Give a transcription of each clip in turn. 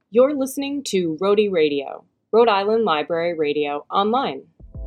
You're listening to Rhody Radio, Rhode Island Library Radio Online.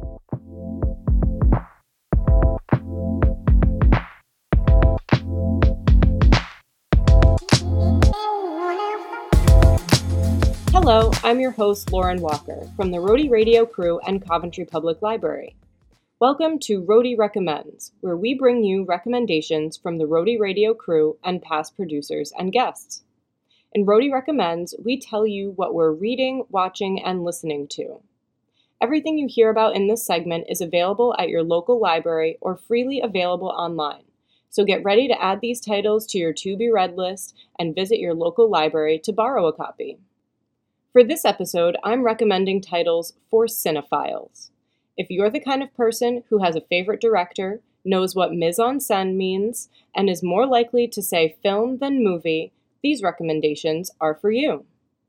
Hello, I'm your host, Lauren Walker, from the Rhody Radio crew and Coventry Public Library. Welcome to Rhody Recommends, where we bring you recommendations from the Rhody Radio crew and past producers and guests. In Rhody Recommends, we tell you what we're reading, watching, and listening to. Everything you hear about in this segment is available at your local library or freely available online. So get ready to add these titles to your to-be-read list and visit your local library to borrow a copy. For this episode, I'm recommending titles for cinephiles. If you're the kind of person who has a favorite director, knows what mise-en-scène means, and is more likely to say film than movie, these recommendations are for you.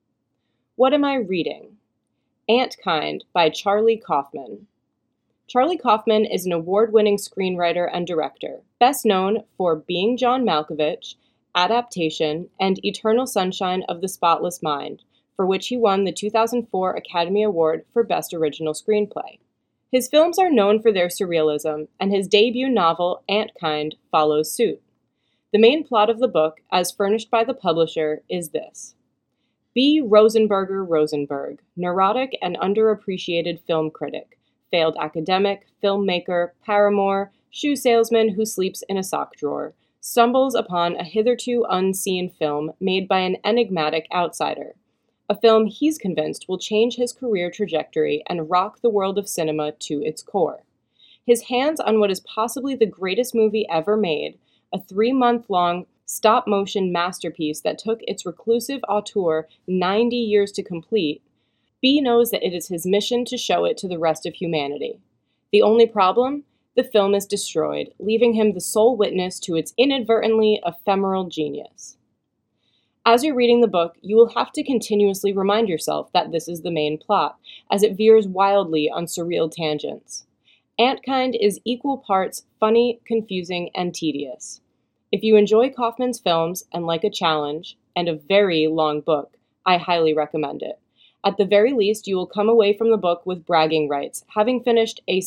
What am I reading? Antkind by Charlie Kaufman. Charlie Kaufman is an award-winning screenwriter and director, best known for Being John Malkovich, Adaptation, and Eternal Sunshine of the Spotless Mind, for which he won the 2004 Academy Award for Best Original Screenplay. His films are known for their surrealism, and his debut novel, Antkind, follows suit. The main plot of the book, as furnished by the publisher, is this. B. Rosenberg, neurotic and underappreciated film critic, failed academic, filmmaker, paramour, shoe salesman who sleeps in a sock drawer, stumbles upon a hitherto unseen film made by an enigmatic outsider. A film he's convinced will change his career trajectory and rock the world of cinema to its core. His hands on what is possibly the greatest movie ever made, a 3-month-long stop-motion masterpiece that took its reclusive auteur 90 years to complete, B knows that it is his mission to show it to the rest of humanity. The only problem? The film is destroyed, leaving him the sole witness to its inadvertently ephemeral genius. As you're reading the book, you will have to continuously remind yourself that this is the main plot, as it veers wildly on surreal tangents. Antkind is equal parts funny, confusing, and tedious. If you enjoy Kaufman's films and like a challenge, and a very long book, I highly recommend it. At the very least, you will come away from the book with bragging rights, having finished a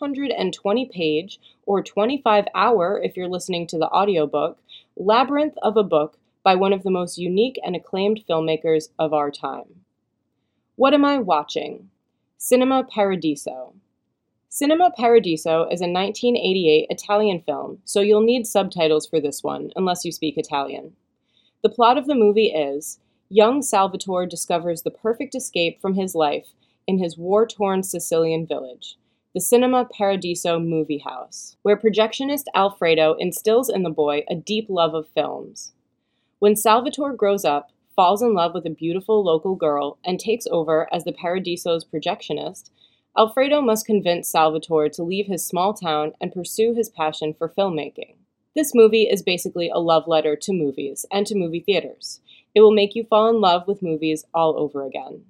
720-page, or 25-hour if you're listening to the audiobook, labyrinth of a book by one of the most unique and acclaimed filmmakers of our time. What am I watching? Cinema Paradiso. Cinema Paradiso is a 1988 Italian film, so you'll need subtitles for this one, unless you speak Italian. The plot of the movie is, young Salvatore discovers the perfect escape from his life in his war-torn Sicilian village, the Cinema Paradiso movie house, where projectionist Alfredo instills in the boy a deep love of films. When Salvatore grows up, falls in love with a beautiful local girl, and takes over as the Paradiso's projectionist, Alfredo must convince Salvatore to leave his small town and pursue his passion for filmmaking. This movie is basically a love letter to movies and to movie theaters. It will make you fall in love with movies all over again.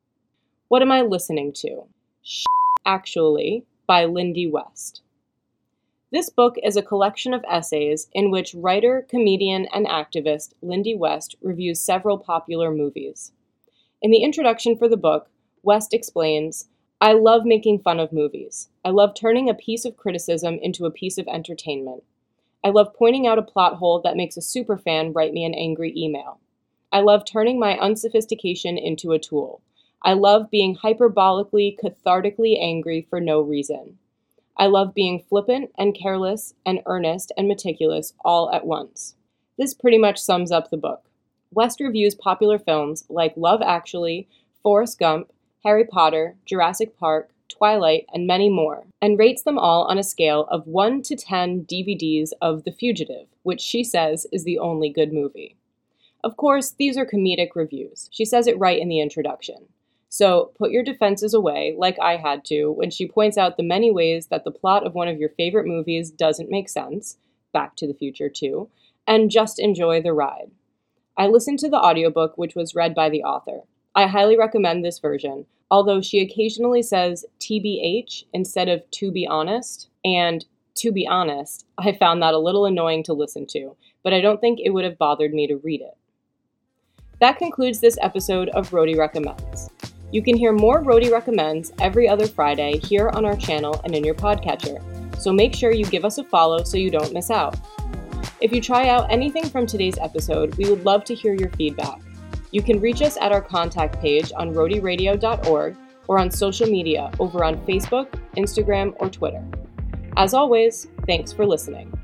What am I listening to? Shit, Actually, by Lindy West. This book is a collection of essays in which writer, comedian, and activist Lindy West reviews several popular movies. In the introduction for the book, West explains, I love making fun of movies. I love turning a piece of criticism into a piece of entertainment. I love pointing out a plot hole that makes a superfan write me an angry email. I love turning my unsophistication into a tool. I love being hyperbolically, cathartically angry for no reason. I love being flippant and careless and earnest and meticulous all at once. This pretty much sums up the book. West reviews popular films like Love Actually, Forrest Gump, Harry Potter, Jurassic Park, Twilight, and many more, and rates them all on a scale of 1 to 10 DVDs of The Fugitive, which she says is the only good movie. Of course, these are comedic reviews. She says it right in the introduction. So put your defenses away, like I had to, when she points out the many ways that the plot of one of your favorite movies doesn't make sense, Back to the Future 2, and just enjoy the ride. I listened to the audiobook, which was read by the author. I highly recommend this version, although she occasionally says TBH instead of to be honest, and to be honest, I found that a little annoying to listen to, but I don't think it would have bothered me to read it. That concludes this episode of Rhody Recommends. You can hear more Rhody Recommends every other Friday here on our channel and in your podcatcher, so make sure you give us a follow so you don't miss out. If you try out anything from today's episode, we would love to hear your feedback. You can reach us at our contact page on rhodyradio.org or on social media over on Facebook, Instagram, or Twitter. As always, thanks for listening.